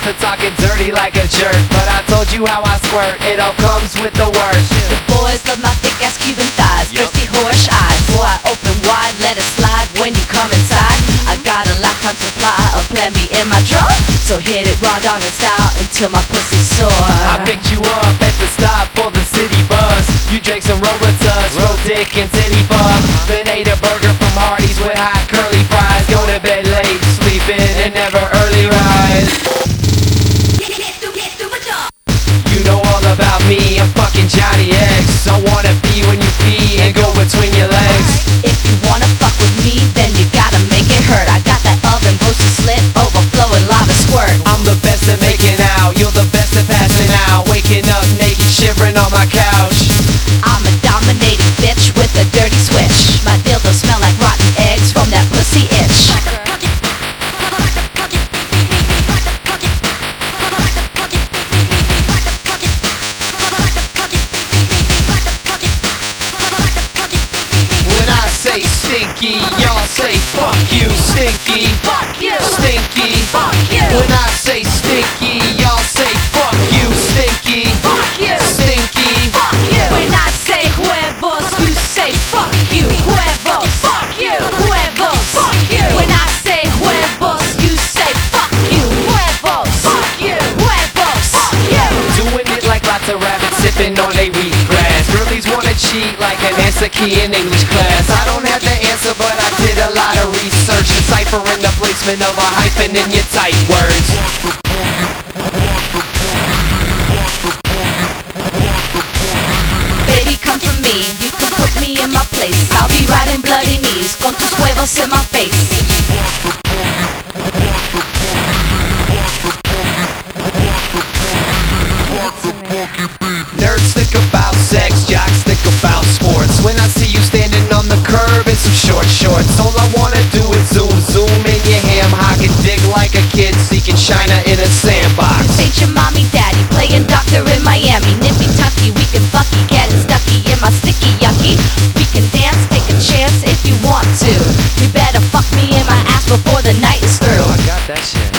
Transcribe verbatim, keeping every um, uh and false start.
for talking dirty like a jerk, but I told you how I squirt, it all comes with the work. The boys love my thick ass Cuban thighs, Yep. thirsty horse eyes. Boy, I open wide, let it slide when you come inside. I got a lifetime supply of Plan B in my drawer, so hit it raw dog and style until my pussy's sore. I picked you up at the stop for the city bus. You drank some Robitussin, roll dick and titty fuck. Then ate a burger from Hardee's with hot curly fries. Go to bed late, sleep in and never early rise. You know all about me, I'm fucking Johnny X. I wanna be when you pee and go between your legs. If you wanna fuck with me, then you gotta make it hurt. I got that oven roasted slit, overflowing lava squirt. I'm the best at making out, you're the best at passing out. Waking up naked, shivering on my couch. I'm a dominating bitch with a dirty switch. My dildo smell like rotten eggs from that pussy itch. When I say stinky, y'all say fuck you, stinky. Fuck you, Stinky. fuck you, When I say stinky, y'all say fuck you, stinky. fuck you, Stinky. fuck you. When I say huevos, you say fuck you, huevos. Fuck you, huevos. Fuck you. When I say huevos, you say fuck you, huevos. Fuck you, huevos. Fuck you. Doing it like lots of rabbits sipping on they wheat grass. Girlies wanna cheat like an answer key in English class. I don't have the answer, but I did a lot of research, deciphering the placement of a hyphen in your tight words. Baby, come for me, you can put me in my place. I'll be riding bloody knees, con tus huevos in my face. Nerds think about sex, jocks think about sports. When I see you standing on the curb in some short shorts, all I wanna do is zoom, zoom in your ham hock and dig like a kid seeking China in a sandbox. Ain't your mommy daddy playing doctor in Miami? Nippy tucky, we can fucky, getting stucky in my sticky yucky. We can dance, take a chance if you want to. You better fuck me in my ass before the night is through. I got that shit.